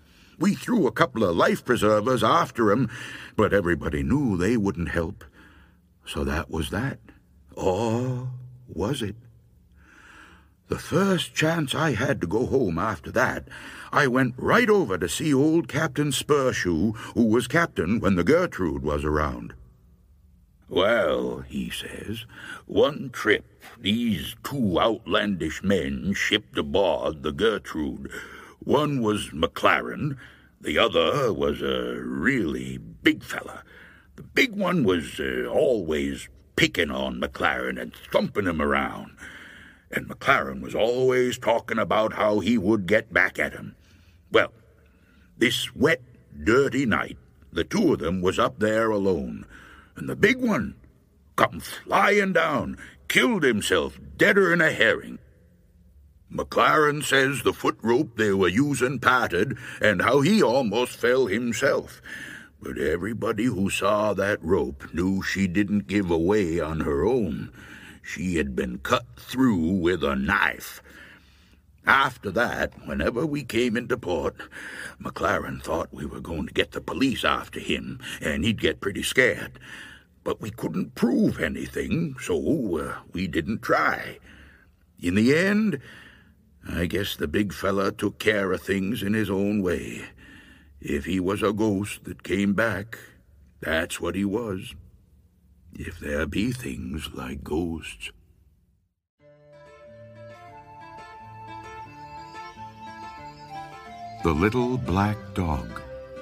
We threw a couple of life preservers after him, but everybody knew they wouldn't help. So that was that. Or was it? The first chance I had to go home after that, I went right over to see old Captain Spurshoe, who was captain when the Gertrude was around. "Well," he says, "one trip these two outlandish men shipped aboard the Gertrude. One was McLaren, the other was a really big fella. The big one was uh, always picking on McLaren and thumping him around. And McLaren was always talking about how he would get back at him. Well, this wet, dirty night, the two of them was up there alone, and the big one come flying down, killed himself deader'n a herring. McLaren says the foot rope they were using parted, and how he almost fell himself. But everybody who saw that rope knew she didn't give away on her own. She had been cut through with a knife. After that, whenever we came into port, McLaren thought we were going to get the police after him, and he'd get pretty scared. But we couldn't prove anything, so uh, we didn't try. In the end, I guess the big fella took care of things in his own way. If he was a ghost that came back, that's what he was. If there be things like ghosts. The Little Black Dog.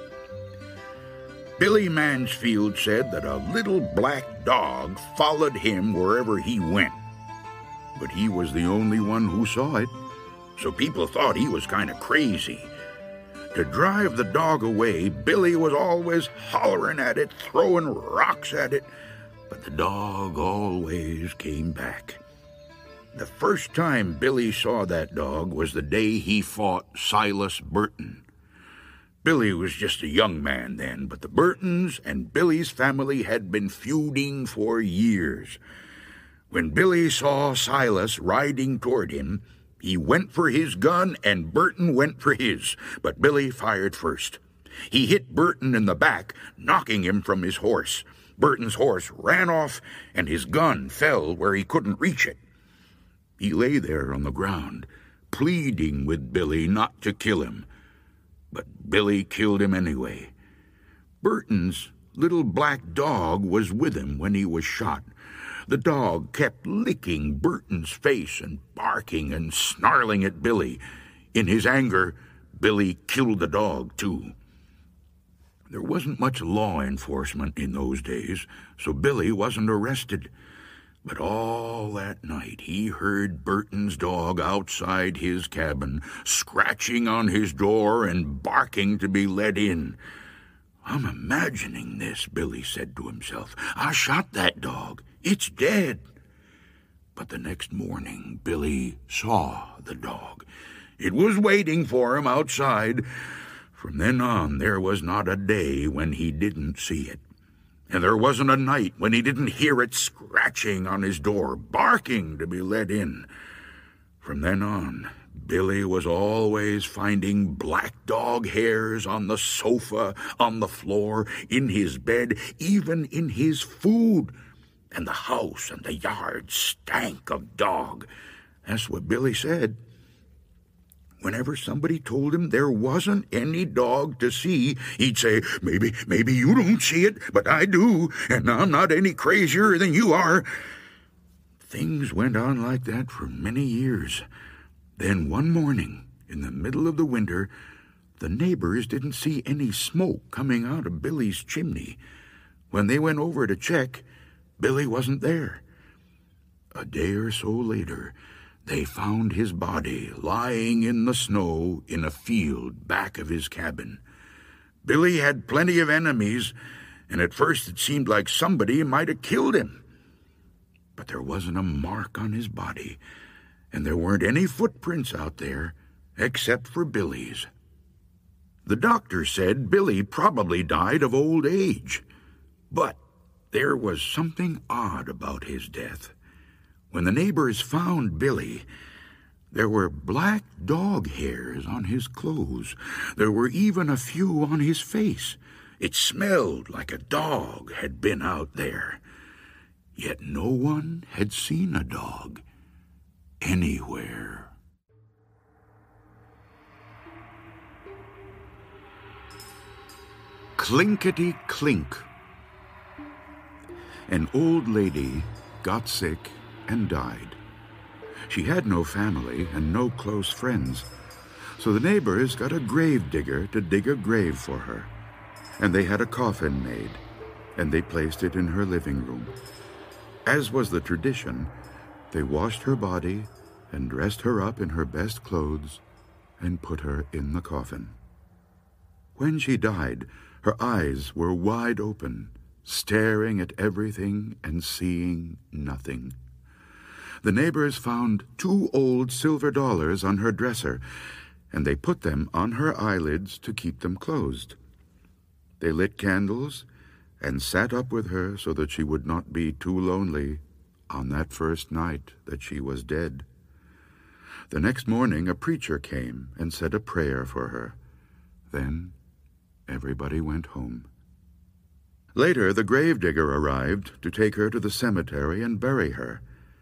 Billy Mansfield said that a little black dog followed him wherever he went. But he was the only one who saw it, so people thought he was kind of crazy. To drive the dog away, Billy was always hollering at it, throwing rocks at it, but the dog always came back. The first time Billy saw that dog was the day he fought Silas Burton. Billy was just a young man then, but the Burtons and Billy's family had been feuding for years. When Billy saw Silas riding toward him, he went for his gun and Burton went for his, but Billy fired first. He hit Burton in the back, knocking him from his horse. Burton's horse ran off, and his gun fell where he couldn't reach it. He lay there on the ground, pleading with Billy not to kill him. But Billy killed him anyway. Burton's little black dog was with him when he was shot. The dog kept licking Burton's face and barking and snarling at Billy. In his anger, Billy killed the dog, too. There wasn't much law enforcement in those days, so Billy wasn't arrested. But all that night he heard Burton's dog outside his cabin, scratching on his door and barking to be let in. "I'm imagining this," Billy said to himself. "I shot that dog. It's dead." But the next morning, Billy saw the dog. It was waiting for him outside. From then on, there was not a day when he didn't see it. And there wasn't a night when he didn't hear it scratching on his door, barking to be let in. From then on, Billy was always finding black dog hairs on the sofa, on the floor, in his bed, even in his food. And the house and the yard stank of dog. That's what Billy said. Whenever somebody told him there wasn't any dog to see, he'd say, maybe, maybe you don't see it, but I do, and I'm not any crazier than you are. Things went on like that for many years. Then one morning, in the middle of the winter, the neighbors didn't see any smoke coming out of Billy's chimney. When they went over to check, Billy wasn't there. A day or so later, they found his body lying in the snow in a field back of his cabin. Billy had plenty of enemies, and at first it seemed like somebody might have killed him. But there wasn't a mark on his body, and there weren't any footprints out there except for Billy's. The doctor said Billy probably died of old age, but there was something odd about his death. When the neighbors found Billy, There were black dog hairs on his clothes. There were even a few on his face. It smelled like a dog had been out there. Yet no one had seen a dog anywhere. Clinkety-clink. An old lady got sick and died. She had no family and no close friends, so the neighbors got a grave digger to dig a grave for her, and they had a coffin made, and they placed it in her living room. As was the tradition, they washed her body and dressed her up in her best clothes and put her in the coffin. When she died, her eyes were wide open, staring at everything and seeing nothing. The neighbors found two old silver dollars on her dresser, and they put them on her eyelids to keep them closed. They lit candles and sat up with her so that she would not be too lonely on that first night that she was dead. The next morning a preacher came and said a prayer for her. Then everybody went home. Later, the gravedigger arrived to take her to the cemetery and bury her.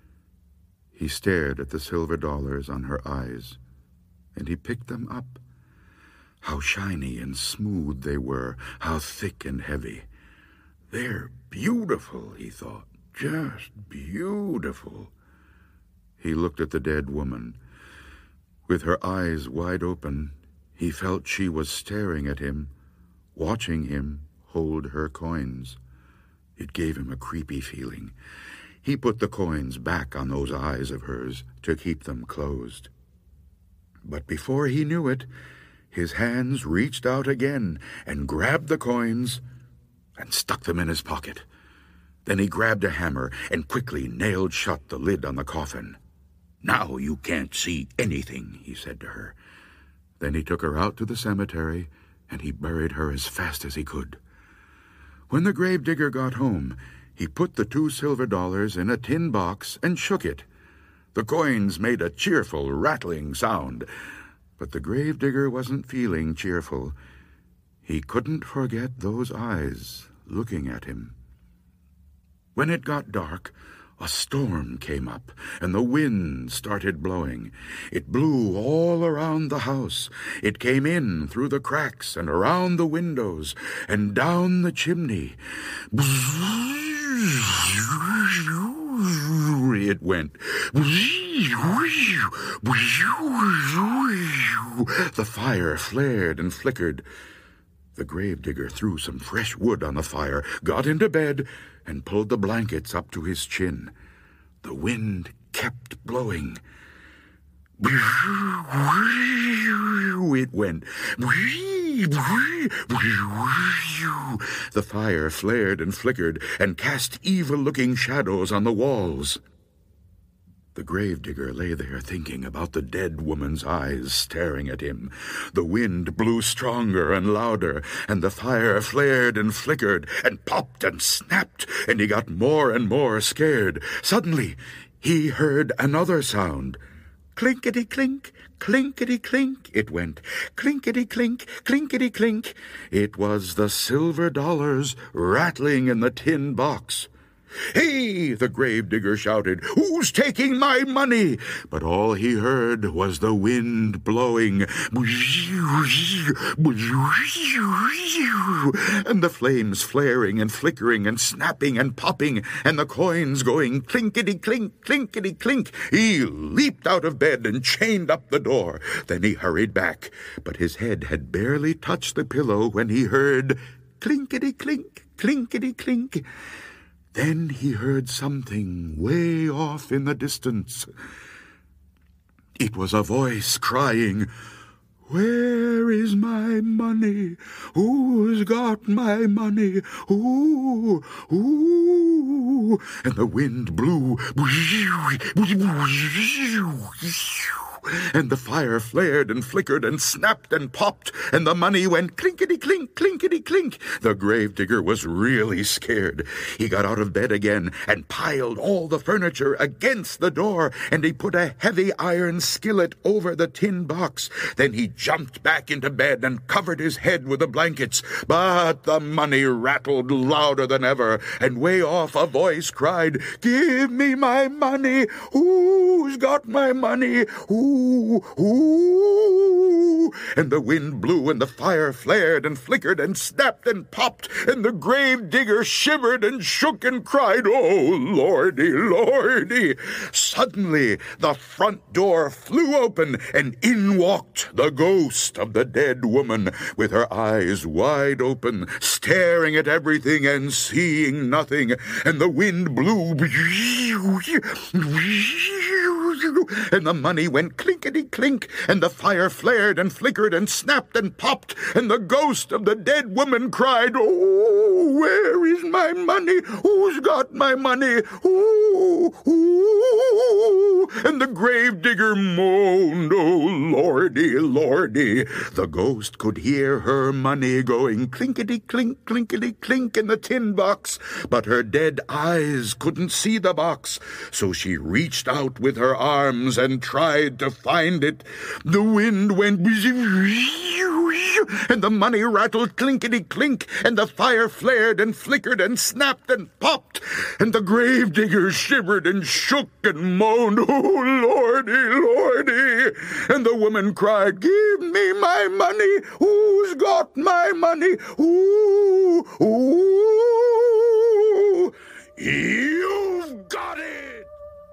He stared at the silver dollars on her eyes, and he picked them up. How shiny and smooth they were, how thick and heavy. They're beautiful, he thought, just beautiful. He looked at the dead woman. With her eyes wide open, he felt she was staring at him, watching him hold her coins. It gave him a creepy feeling. He put the coins back on those eyes of hers to keep them closed. But before he knew it, his hands reached out again and grabbed the coins and stuck them in his pocket. Then he grabbed a hammer and quickly nailed shut the lid on the coffin. "Now you can't see anything," he said to her. Then he took her out to the cemetery and he buried her as fast as he could. When the gravedigger got home, he put the two silver dollars in a tin box and shook it. The coins made a cheerful, rattling sound, but the gravedigger wasn't feeling cheerful. He couldn't forget those eyes looking at him. When it got dark, a storm came up, and the wind started blowing. It blew all around the house. It came in through the cracks and around the windows and down the chimney. It went. The fire flared and flickered. The gravedigger threw some fresh wood on the fire, got into bed, and pulled the blankets up to his chin. The wind kept blowing. It went. The fire flared and flickered and cast evil-looking shadows on the walls. The gravedigger lay there thinking about the dead woman's eyes staring at him. The wind blew stronger and louder, and the fire flared and flickered and popped and snapped, and he got more and more scared. Suddenly, he heard another sound. Clinkety-clink, clinkety-clink, it went. Clinkety-clink, clinkety-clink. It was the silver dollars rattling in the tin box. "Hey!" the gravedigger shouted. "Who's taking my money?" But all he heard was the wind blowing, and the flames flaring and flickering and snapping and popping, and the coins going clinkety-clink, clinkety-clink. He leaped out of bed and chained up the door. Then he hurried back, but his head had barely touched the pillow when he heard clinkety-clink, clinkety-clink. Then he heard something way off in the distance. It was a voice crying, "Where is my money? Who's got my money? Ooh, ooh." And the wind blew. and the fire flared and flickered and snapped and popped, and the money went clinkety-clink, clinkety-clink. The gravedigger was really scared. He got out of bed again and piled all the furniture against the door, and he put a heavy iron skillet over the tin box. Then he jumped back into bed and covered his head with the blankets. But the money rattled louder than ever, and way off a voice cried, "Give me my money! Who's got my money? Who? Who?" And the wind blew, and the fire flared and flickered and snapped and popped, and the gravedigger shivered and shook and cried, "Oh, Lordy, Lordy!" Suddenly, the front door flew open, and in walked the ghost of the dead woman, with her eyes wide open, staring at everything and seeing nothing. And the wind blew, and the money went clinkety-clink, and the fire flared and flickered and snapped and popped, and the ghost of the dead woman cried, "Oh, where is my money? Who's got my money? Ooh, ooh." And the gravedigger moaned, "Oh, Lordy, Lordy." The ghost could hear her money going clinkety-clink, clinkety-clink in the tin box, but her dead eyes couldn't see the box, so she reached out with her arms and tried to find it. The wind went and the money rattled clinkety-clink, and the fire flared and flickered and snapped and popped, and the gravedigger shivered and shook and moaned, "Oh, Lordy, Lordy." And the woman cried, "Give me my money. Who's got my money? Ooh, ooh." "You've got it."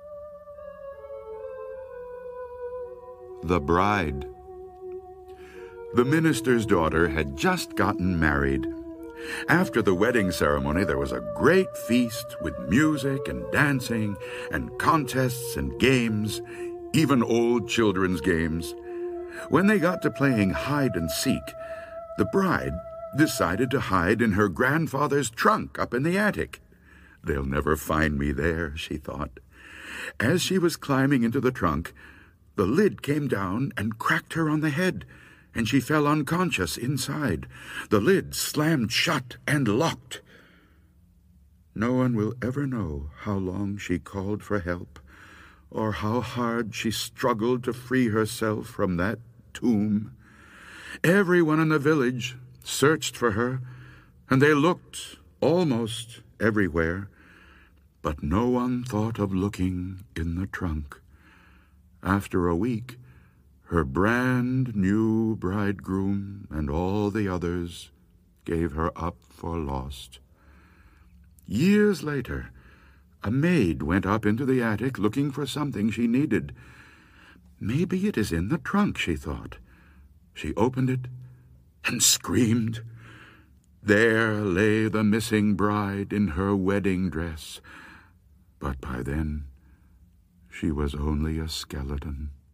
The Bride. The minister's daughter had just gotten married. After the wedding ceremony, there was a great feast with music and dancing and contests and games, even old children's games. When they got to playing hide and seek, the bride decided to hide in her grandfather's trunk up in the attic. "They'll never find me there," she thought. As she was climbing into the trunk, the lid came down and cracked her on the head, and she fell unconscious inside. The lid slammed shut and locked. No one will ever know how long she called for help, or how hard she struggled to free herself from that tomb. Everyone in the village searched for her, and they looked almost everywhere, but no one thought of looking in the trunk. After a week, her brand new bridegroom and all the others gave her up for lost. Years later, a maid went up into the attic looking for something she needed. "Maybe it is in the trunk," she thought. She opened it and screamed. There lay the missing bride in her wedding dress, but by then she was only a skeleton.